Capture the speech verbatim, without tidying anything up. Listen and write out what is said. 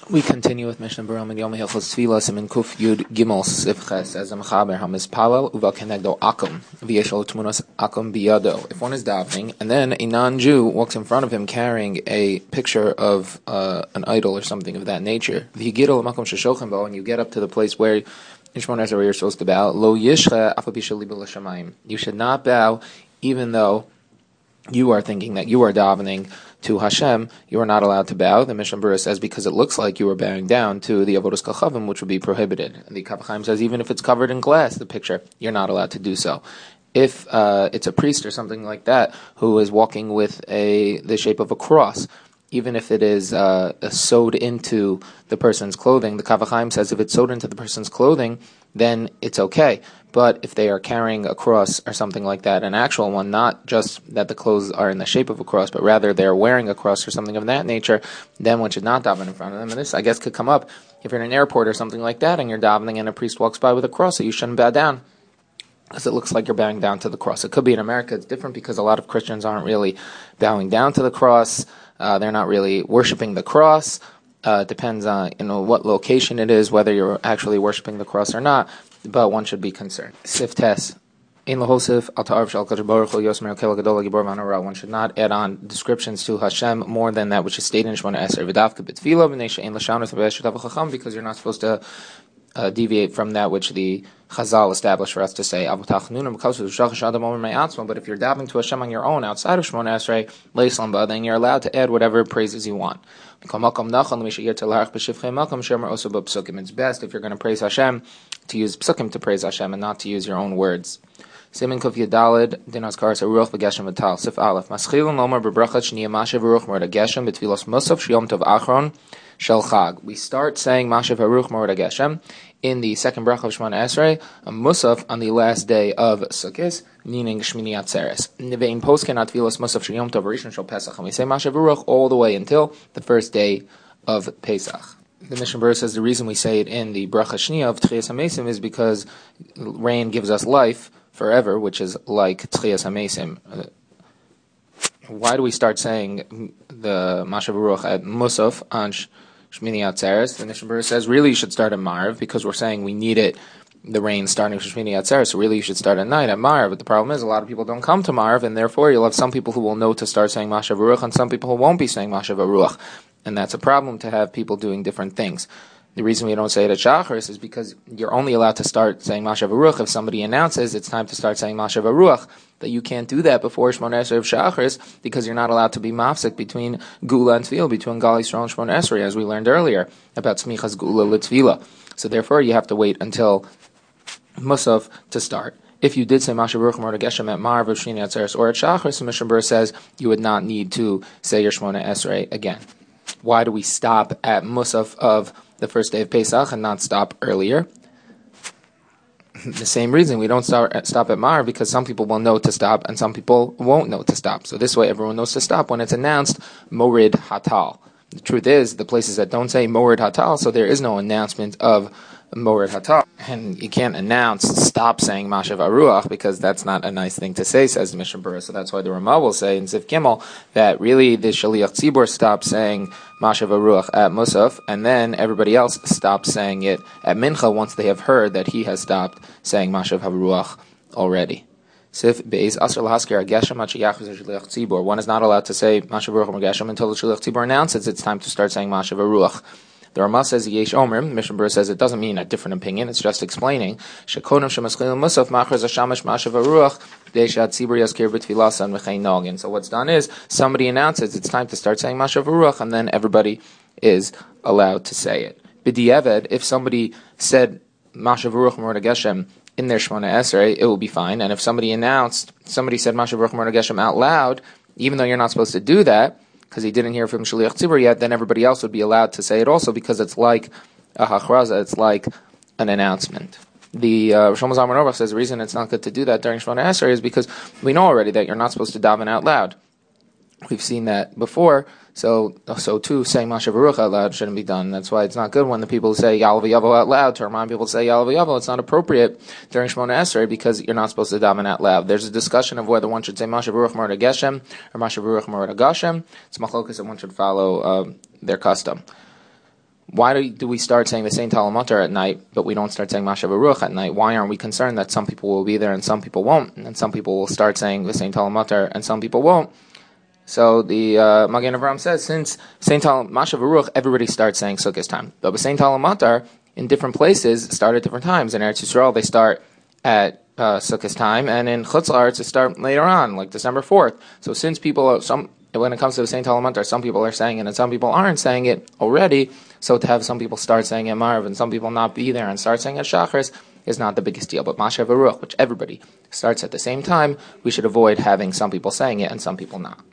We continue with Mishnah Baram and Yom Hilchos Tefillah Simin Kuf Yud Gimel Sivches as a Mechaber Hamis Palel Uva Kenegdo Akum V'Yeshol Tmunos Akum Biyado. If one is davening and then a non-Jew walks in front of him carrying a picture of uh, an idol or something of that nature, V'Yigidol Makom Sheshochem Bo, and you get up to the place where Yishmon Ezra you're supposed to bow, Lo Yishcha Afapisha Libo L'Shamayim. You should not bow even though you are thinking that you are davening to Hashem. You are not allowed to bow. The Mishnah Berurah says because it looks like you are bowing down to the Avodas Kachavim, which would be prohibited. And the Kaf HaChaim says even if it's covered in glass, the picture, you're not allowed to do so. If uh, it's a priest or something like that who is walking with a the shape of a cross, even if it is uh, sewed into the person's clothing, the Kaf HaChaim says if it's sewed into the person's clothing, then it's okay. But if they are carrying a cross or something like that, an actual one, not just that the clothes are in the shape of a cross, but rather they're wearing a cross or something of that nature, then one should not daven in front of them. And this, I guess, could come up if you're in an airport or something like that and you're davening and a priest walks by with a cross, so you shouldn't bow down because it looks like you're bowing down to the cross. It could be in America. It's different because a lot of Christians aren't really bowing down to the cross. Uh, they're not really worshiping the cross. Uh, it depends on you know what location it is, whether you're actually worshiping the cross or not. But one should be concerned. Sif Tes. One should not add on descriptions to Hashem more than that which is stated in Shemona Esrei. Because you're not supposed to uh, deviate from that which the Chazal established for us to say. But if you're davening to Hashem on your own outside of Shemona Esrei, then you're allowed to add whatever praises you want. It's best if you're going to praise Hashem to use psukim to praise Hashem and not to use your own words. Simin Kuf Yadalid Dinas Karas Aruch V'Geshem V'Tal Sif Aleph Maschilin Lomar B'Brachat Shniyah Mashav Aruch Morad Geshem B'Tfilos Musaf Shiyom Tov Achron Shel Chag. We start saying Mashav Aruch Morad Geshem in the second bracha of Shemona Esrei, a Musaf on the last day of Sukkot, meaning Shmini Atzeres. Nevein Posken Atfilos Musaf Shiyom Tov Rishon Shel Pesach. And we say Mashav Aruch all the way until the first day of Pesach. The Mishnah Berurah says the reason we say it in the bracha Shniya of Tchias HaMesim is because rain gives us life forever, which is like Tchias HaMesim. Uh, why do we start saying the Mashav Aruch at Musaf on Shmini Atzeres? The Mishnah Berurah says really you should start at Marv because we're saying we need it, the rain starting from Shmini Atzeres, so really you should start at night at Marv. But the problem is a lot of people don't come to Marv, and therefore you'll have some people who will know to start saying Mashav Aruch and some people who won't be saying Mashav Aruch. And that's a problem to have people doing different things. The reason we don't say it at Shacharis is because you're only allowed to start saying Mashav Aruch if somebody announces it's time to start saying Mashav Aruch. That you can't do that before Shemona Esrei of Shacharis because you're not allowed to be mafsik between Gula and Tefillah, between Gal Yisrael and Shemona Esrei, as we learned earlier about Smichas Gula L'Tefillah. So therefore you have to wait until Musaf to start. If you did say Mashav Aruch Morad Geshem at Marv of Shmini Atzeres or at Shacharis, the Mishnah Berurah says you would not need to say your Shemona Esrei again. Why do we stop at Musaf of the first day of Pesach and not stop earlier? The same reason we don't start at, stop at Mar, because some people will know to stop and some people won't know to stop. So this way everyone knows to stop when it's announced Morid Hatal. The truth is, the places that don't say Morid Hatal, so there is no announcement of Morid Hatal. And you can't announce, stop saying Mashav Aruach, because that's not a nice thing to say, says the Mishnah Berurah. So that's why the Ramah will say in Zif Gimel that really the Shaliach Tzibor stops saying Mashav Aruach at Musaf, and then everybody else stops saying it at Mincha once they have heard that he has stopped saying Mashav Aruach already. Sif Be'ez Asr L'Hasker Geshem Hachiyachus Shaliach Tzibor. One is not allowed to say Mashav Aruach or Geshem until the Shaliach Tzibor announces it's time to start saying Mashav Aruach. The Ramah says Yesh Omer. Mishnah Berurah says it doesn't mean a different opinion. It's just explaining. Shekonim shemaschilin musaf machar zashamish mashav aruach deishat tzibur yaskir b'tfilasan v'chein nogin. So what's done is somebody announces it's time to start saying mashav aruach, and then everybody is allowed to say it. B'di'eved, if somebody said mashav aruach Morad Geshem in their Shemona Esrei, it will be fine. And if somebody announced, somebody said mashav aruach Morad Geshem out loud, even though you're not supposed to do that, because he didn't hear from Shaliach Tzibur yet, then everybody else would be allowed to say it also, because it's like a hachraza, it's like an announcement. The uh, Shlomo Zalman Auerbach says the reason it's not good to do that during Shemona Esrei is because we know already that you're not supposed to daven out loud. We've seen that before, so so too saying Mashav Aruch out loud shouldn't be done. That's why it's not good when the people say Ya'al V'Yavo out loud to remind people to say Ya'al V'Yavo. It's not appropriate during Shemona Esrei because you're not supposed to daven out loud. There's a discussion of whether one should say Mashav Aruch Morad Geshem or Mashav Aruch Morad Gashem. It's machlokas and one should follow uh, their custom. why do, do we start saying the same Talmutar at night, but we don't start saying Mashav Ruach at night? Why aren't we concerned that some people will be there and some people won't, and some people will start saying the same Talmutar and some people won't? So the uh, Magen Avraham says, since Saint Tal Mashav Ruach, everybody starts saying Sukkot time. But Saint Talmutar, in different places, start at different times. In Eretz Yisrael, they start at uh, Sukkot time, and in Chutz La'aretz, they start later on, like December fourth. So since people, some when it comes to the Saint Talmutar, some people are saying it and some people aren't saying it already. So to have some people start saying it Marv and some people not be there and start saying it Shachris is not the biggest deal. But Mashav Ruach, which everybody starts at the same time, we should avoid having some people saying it and some people not.